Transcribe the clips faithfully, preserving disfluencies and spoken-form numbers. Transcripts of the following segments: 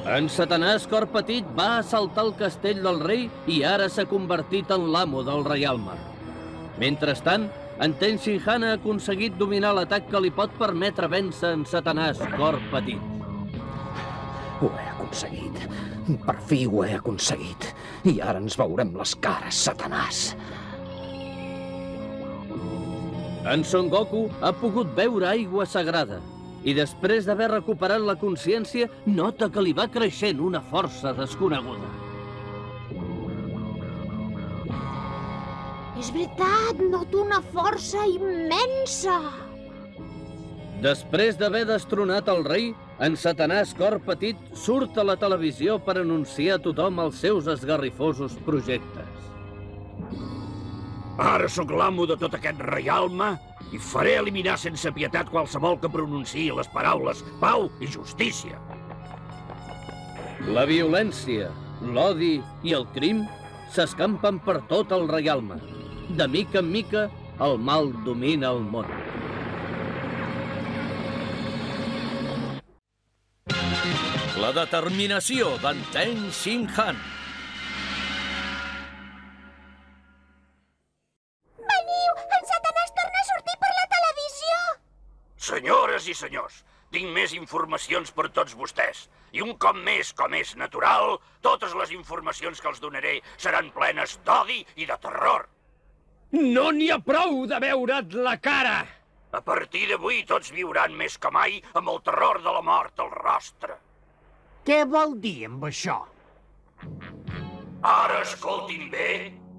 En Satanàs Cor Petit va assaltar el castell del rei i ara s'ha convertit en l'amo del reialme. Mentrestant, en Tenshin Han ha aconseguit dominar l'atac que li pot permetre vèncer en Satanàs Cor Petit. Ho he aconseguit. Per fi ho he aconseguit. I ara ens veurem les cares, Satanàs. En Son Goku ha pogut beure aigua sagrada i després d'haver recuperat la consciència nota que li va creixent una força desconeguda. És veritat, noto una força immensa. Després d'haver destronat el rei, en Satanàs Cor Petit surt a la televisió per anunciar a tothom els seus esgarrifosos projectes. Ara sóc l'amo de tot aquest reialme i faré eliminar sense pietat qualsevol que pronunciï les paraules pau i justícia. La violència, l'odi i el crim s'escampen per tot el reialme. De mica en mica, el mal domina el món. La determinació d'en Tenshin Han. Veniu, en Satanàs torna a sortir per la televisió. Senyores i senyors, tinc més informacions per tots vostès. I un cop més, com és natural, totes les informacions que els donaré seran plenes d'odi i de terror. No n'hi ha prou de veure't la cara! A partir d'avui tots viuran més que mai amb el terror de la mort al rostre. Què vol dir amb això? Ara escoltin bé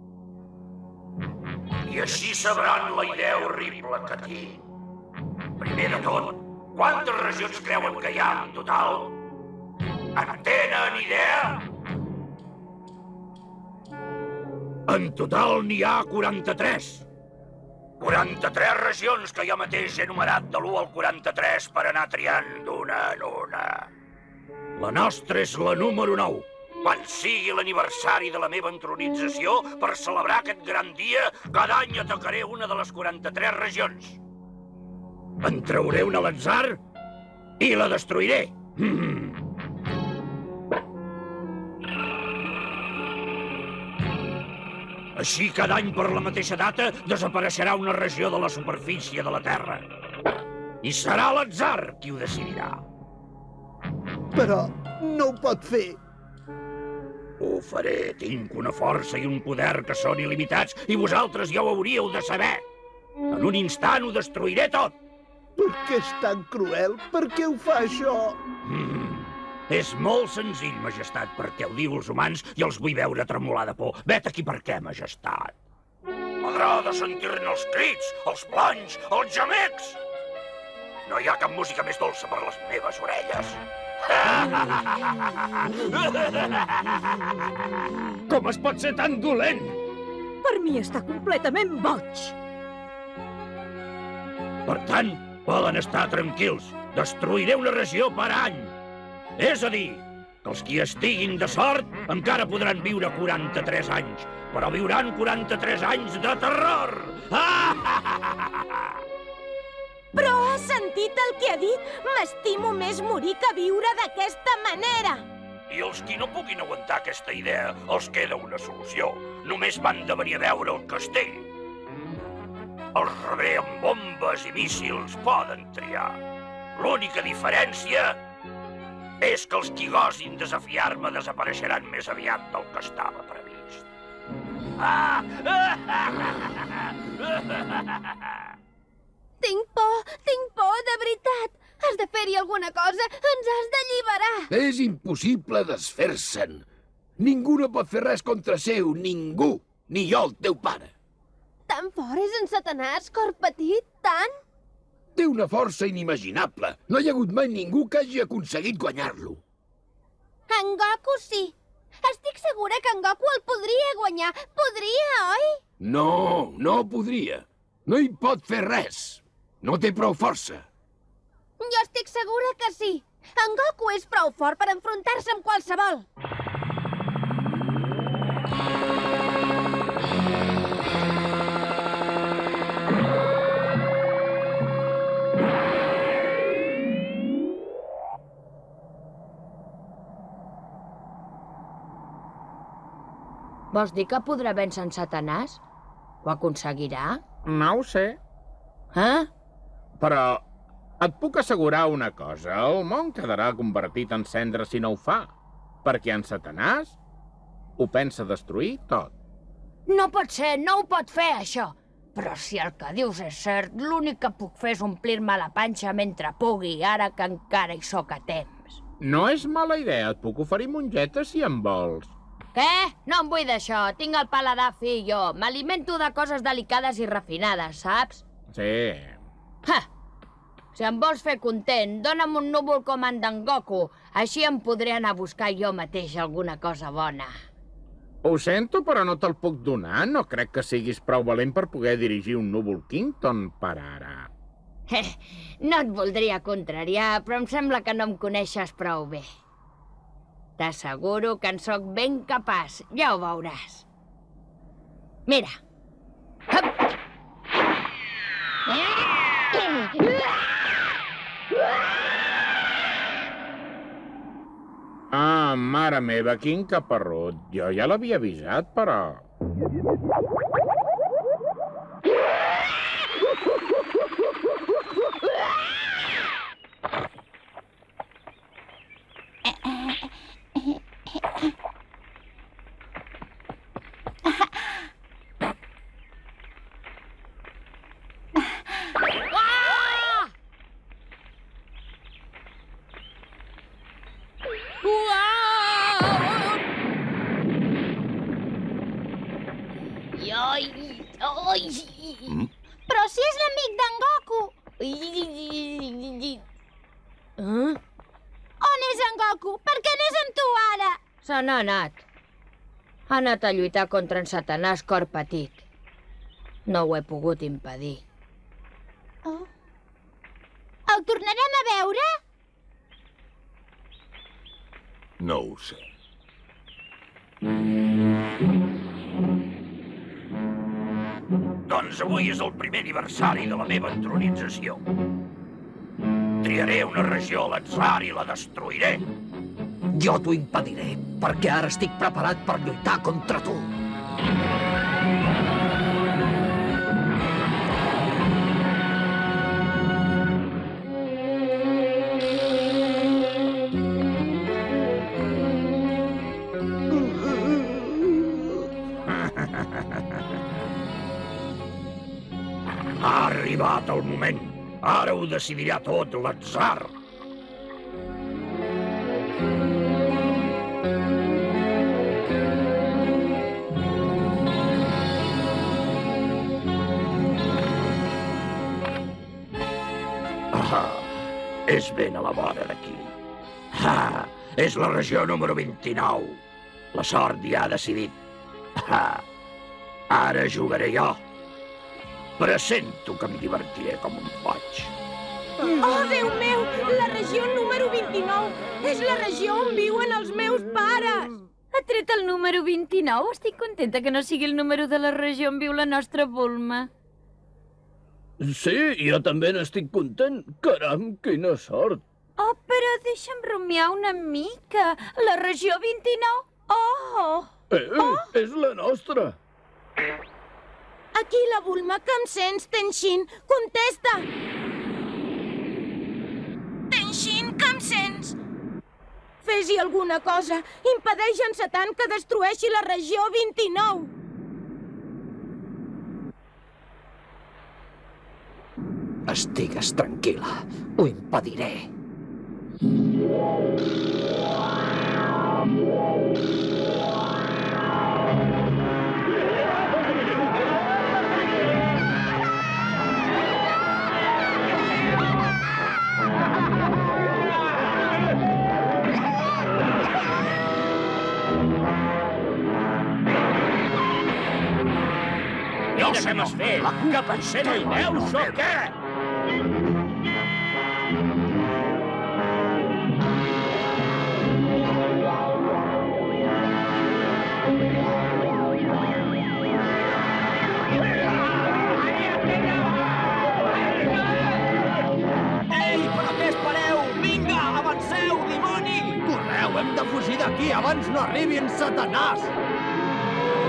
i així sabran la idea horrible que tinc. Primer de tot, quantes regions creuen que hi ha en total? En tenen idea? En total n'hi ha quaranta-tres. quaranta-tres regions que jo mateix he numerat de l'u al quaranta-tres per anar triant d'una en una. La nostra és la número nou. Quan sigui l'aniversari de la meva entronització, per celebrar aquest gran dia, cada any atacaré una de les quaranta-tres regions. En trauré una a l'atzar i la destruiré. Així, cada any per la mateixa data, desapareixerà una regió de la superfície de la Terra. I serà l'atzar qui ho decidirà. Però no ho pot fer. Ho faré. Tinc una força i un poder que són il·limitats i vosaltres ja ho hauríeu de saber. En un instant ho destruiré tot. Per què és tan cruel? Per què ho fa, això? Mm. És molt senzill, majestat, perquè ho diu els humans i els vull veure tremolar de por. Vet aquí per què, majestat. M'agrada sentir-ne els crits, els planys, els gemecs. No hi ha cap música més dolça per les meves orelles. Com es pot ser tan dolent? Per mi està completament boig. Per tant, poden estar tranquils. Destruiré una regió per any. És a dir, que els qui estiguin de sort encara podran viure quaranta-tres anys, però viuran quaranta-tres anys de terror! Però has sentit el que ha dit? M'estimo més morir que viure d'aquesta manera. I els qui no puguin aguantar aquesta idea, els queda una solució. Només van de venir a veure el castell. Els rebré amb bombes i míssils, poden triar. L'única diferència és que els qui gosin desafiar-me desapareixeran més aviat del que estava previst. Tinc por, tinc por, de veritat. Has de fer-hi alguna cosa, ens has d'alliberar. És impossible desfer-se'n. Ningú no pot fer res contra seu, ningú, ni jo, el teu pare. Tan fort és en Satanàs, Cor Petit, tant? Té una força inimaginable. No hi ha hagut mai ningú que hagi aconseguit guanyar-lo. En Goku sí. Estic segura que en Goku el podria guanyar. Podria, oi? No, no podria. No hi pot fer res. No té prou força. Jo estic segura que sí. En Goku és prou fort per enfrontar-se amb qualsevol. Vols dir que podrà vèncer en Satanàs? Ho aconseguirà? No ho sé. Eh? Però et puc assegurar una cosa. El món quedarà convertit en cendra si no ho fa. Perquè en Satanàs ho pensa destruir tot. No pot ser, no ho pot fer, això. Però si el que dius és cert, l'únic que puc fer és omplir-me la panxa mentre pugui, ara que encara hi sóc a temps. No és mala idea. Et puc oferir mongetes si en vols. Què? No em vull d'això. Tinc el paladar fi, jo. M'alimento de coses delicades i refinades, saps? Sí. Ha! Si em vols fer content, dona'm un núvol com en d'en Goku. Així em podré anar a buscar jo mateix alguna cosa bona. Ho sento, però no te'l puc donar. No crec que siguis prou valent per poder dirigir un núvol Kington per ara. Eh, no et voldria contrariar, però em sembla que no em coneixes prou bé. T'asseguro que en sóc ben capaç. Ja ho veuràs. Mira. Ah, mare meva, quin caparrut. Jo ja l'havia avisat, però... Però si és l'amic d'en Goku! Eh? On és en Goku? Per què n'és amb tu ara? Se n'ha anat. Ha anat a lluitar contra en Satanàs cor petit. No ho he pogut impedir. Oh. El tornarem a veure? No ho sé. Doncs avui és el primer aniversari de la meva entronització. Triaré una regió a l'atzar i la destruiré. Jo t'ho impediré, perquè ara estic preparat per lluitar contra tu. Ha arribat el moment. Ara ho decidirà tot l'atzar. Ah, és ben a la vora d'aquí. Ah, és la regió número vint-i-nou. La sort ja ha decidit. Ah, ara jugaré jo. Pressento que em divertiré com un boig. Oh, Déu meu! La regió número vint-i-nou! És la regió on viuen els meus pares! Ha tret el número vint-i-nou? Estic contenta que no sigui el número de la regió on viu la nostra Bulma. Sí, jo també n'estic content. Caram, quina sort. Oh, però deixa'm rumiar una mica. La regió vint-i-nou? Oh! Eh, oh. És la nostra. Aquí la Bulma, que em sents, Tenshin? Contesta! Tenshin, que em sents? Fes-hi alguna cosa. Impedeix en Satan que destrueixi la regió vint-i-nou. Estigues tranquil·la. Ho impediré. No sé m'has fet. Que potser no hi veus o què? Ei, però què espereu? Vinga, avanceu, dimoni! Correu, hem de fugir d'aquí abans no arribi en Satanàs!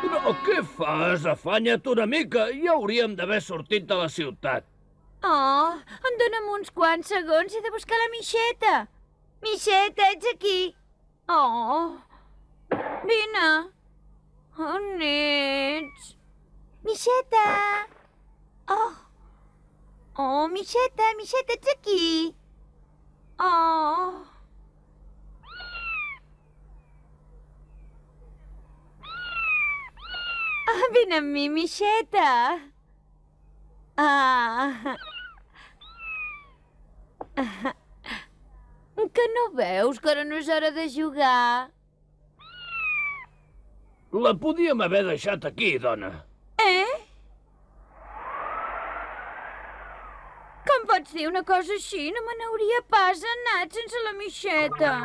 No, què fas? Afanya't una mica. Ja hauríem d'haver sortit de la ciutat. Oh, em dona'm uns quants segons. He de buscar la Mixeta. Mixeta, ets aquí? Oh, vine. On ets? Mixeta! Oh, oh, Mixeta, Mixeta, ets aquí? Oh... Ah, vine amb mi, Mixeta. Ah... Que no veus que ara no és hora de jugar? La podíem haver deixat aquí, dona. Eh? Com pots dir una cosa així? No me n'hauria pas anat sense la Mixeta.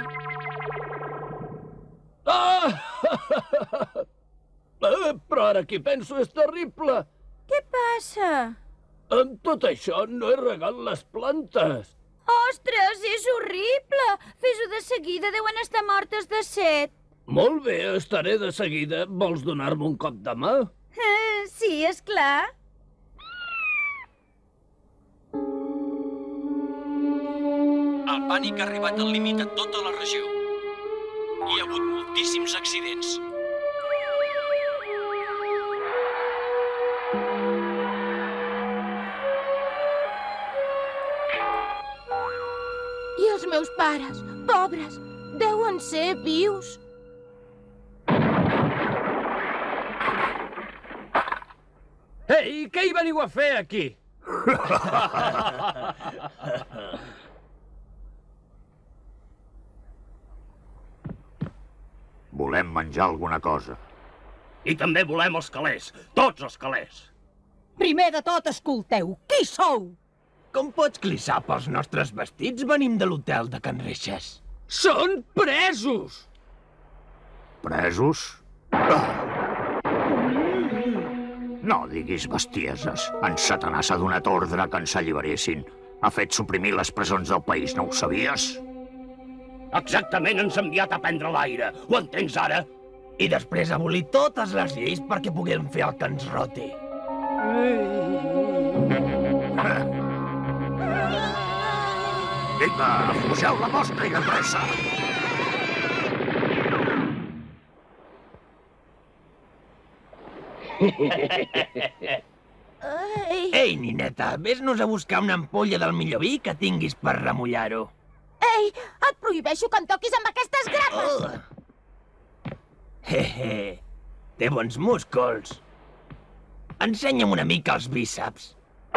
Ah! Eh, però ara que hi penso és terrible. Què passa? Amb tot això no he regat les plantes. Ostres, és horrible! Fes-ho de seguida, deuen estar mortes de set. Molt bé, estaré de seguida. Vols donar-me un cop de mà? Eh, sí, esclar. El pànic ha arribat al límit a tota la regió. Hi ha hagut moltíssims accidents. I els meus pares, pobres, deuen ser vius. Ei, què hi veniu a fer aquí? Volem menjar alguna cosa. I també volem els calés, tots els calés. Primer de tot, escolteu, qui sou? Com pots clissar pels nostres vestits? Venim de l'hotel de Can Reixes. Són presos! Presos? Ah. No diguis bestieses. En Satanàs ha donat ordre que ens alliberessin. Ha fet suprimir les presons del país, no ho sabies? Exactament, ens ha enviat a prendre l'aire. Ho entens ara? I després abolir totes les lleis perquè puguem fer el que ens roti. Vinga, afluixeu la mosca i de pressa! Ei, nineta, vés-nos a buscar una ampolla del millor vi que tinguis per remullar-ho. Ei, et prohibeixo que em toquis amb aquestes grapes! Oh. Hehe, té bons músculs. Ensenya'm una mica els bíceps.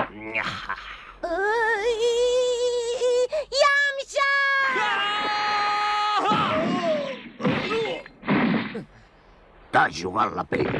Yamcha! T'ha jugat la pell.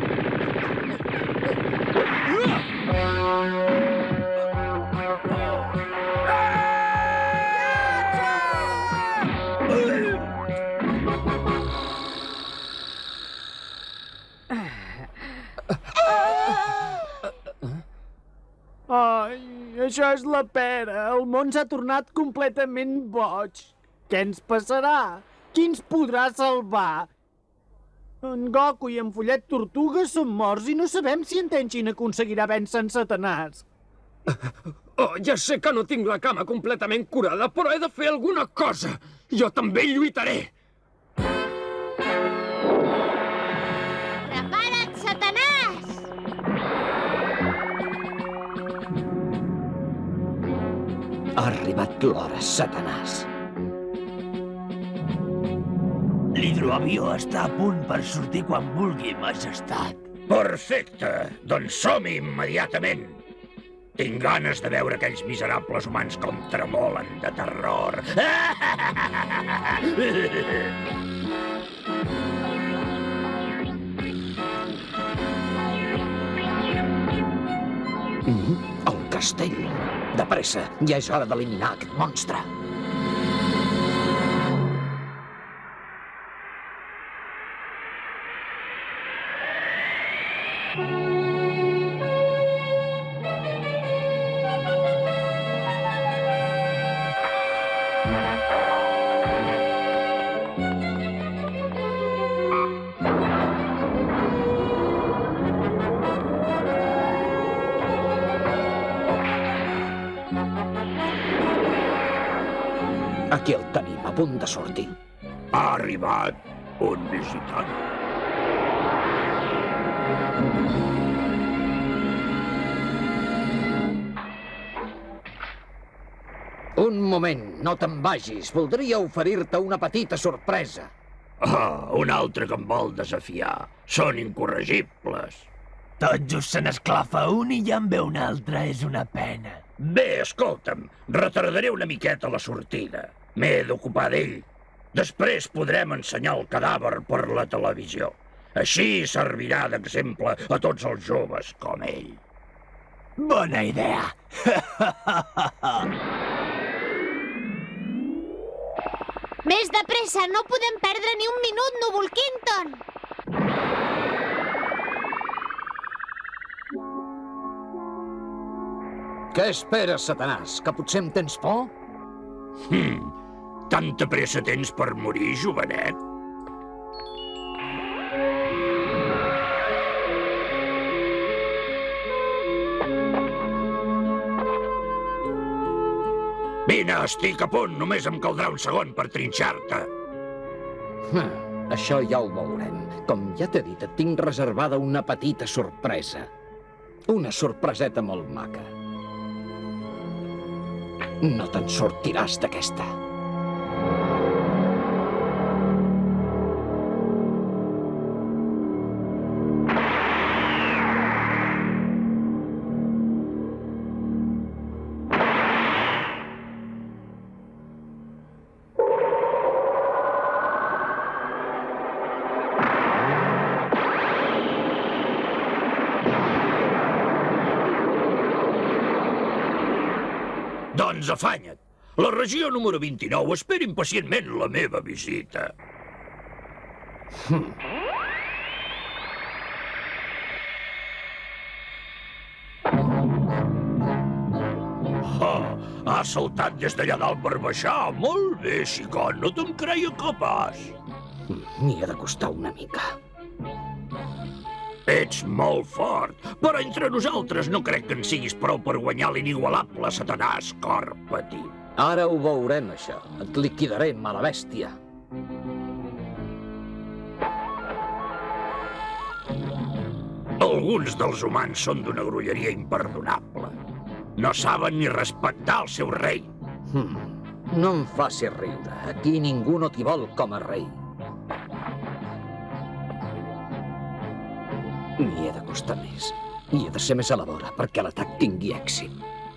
Ai, això és la pera. El món s'ha tornat completament boig. Què ens passarà? Qui ens podrà salvar? En Goku i en Follet Tortuga són morts i no sabem si en Tenshin aconseguirà vèncer en Satanàs. Oh, ja sé que no tinc la cama completament curada, però he de fer alguna cosa. Jo també lluitaré. Prepara't, Satanàs! Ha arribat l'hora, Satanàs. L'hidroavió està a punt per sortir quan vulgui, majestat. Perfecte. Doncs som-hi immediatament. Tinc ganes de veure aquells miserables humans com tremolen de terror. Mm, el castell. De pressa, ja és hora d'eliminar aquest monstre. Aquí el tenim, a punt de sortir. Ha arribat un visitant. Un moment, no te'n vagis. Voldria oferir-te una petita sorpresa. Ah, un altre que em vol desafiar. Són incorregibles. Tot just se n'esclafa un i ja en ve un altre. És una pena. Bé, escolta'm, retardaré una miqueta la sortida. M'he d'ocupar d'ell. Després podrem ensenyar el cadàver per la televisió. Així servirà d'exemple a tots els joves com ell. Bona idea. Més de pressa, no podem perdre ni un minut, Núvol Quinton! Què esperes, Satanàs? Que potser em tens por? Hmm. Tanta pressa tens per morir, jovenet? Vine, estic a punt. Només em caldrà un segon per trinxar-te. Ah, això ja ho veurem. Com ja t'he dit, et tinc reservada una petita sorpresa. Una sorpreseta molt maca. No te'n sortiràs d'aquesta. Doncs afanya't. La regió número vint-i-nou espera impacientment la meva visita. Hmm. Oh, ha saltat des d'allà dalt per baixar. Molt bé, xicot, no te'n creia capaç. M'hi ha de costar una mica. Ets molt fort, però entre nosaltres no crec que en siguis prou per guanyar l'inigualable Satanàs cor petit. Ara ho veurem, això. Et liquidaré, mala bèstia. Alguns dels humans són d'una grolleria imperdonable. No saben ni respectar el seu rei. Hmm. No em facis riure. Aquí ningú no t'hi vol com a rei. N'hi he de costar més. I he de ser més a la vora perquè l'atac tingui èxit.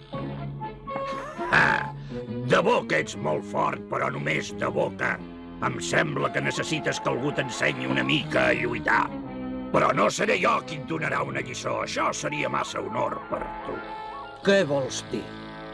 Ah, de boca ets molt fort, però només de boca. Em sembla que necessites que algú t'ensenyi una mica a lluitar. Però no seré jo qui et donarà una lliçó. Això seria massa honor per tu. Què vols dir?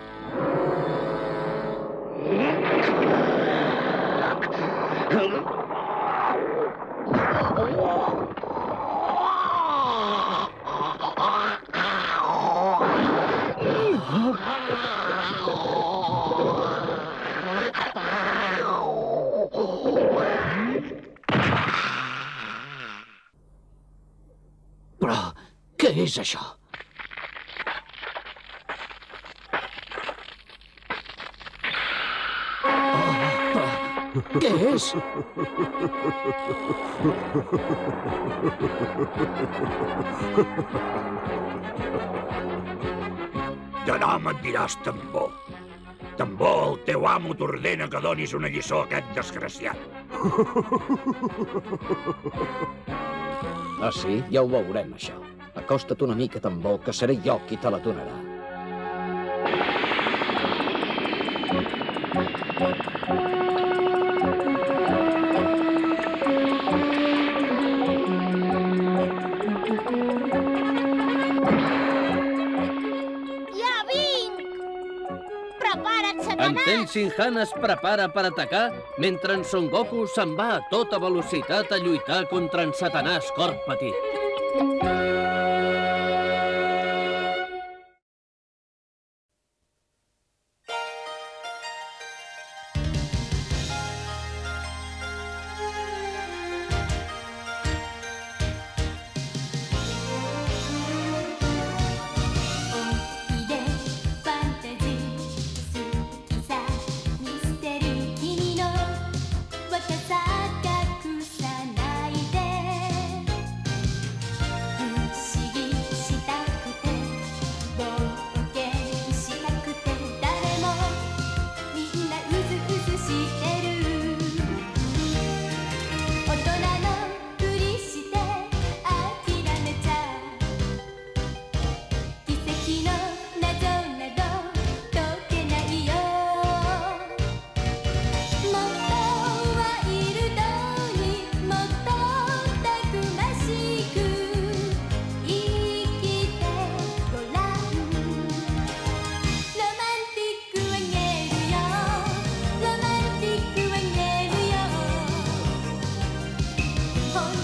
Però què és això? Què és? De nom et diràs Tambor. Tambor, el teu amo t'ordena que donis una lliçó a aquest desgraciat. Ah, sí? Ja ho veurem, això. Acosta't una mica, Tambor, que seré jo qui te la donarà. En Tenshinhan es prepara per atacar mentre en Son Goku se'n va a tota velocitat a lluitar contra en Satanàs cor petit. on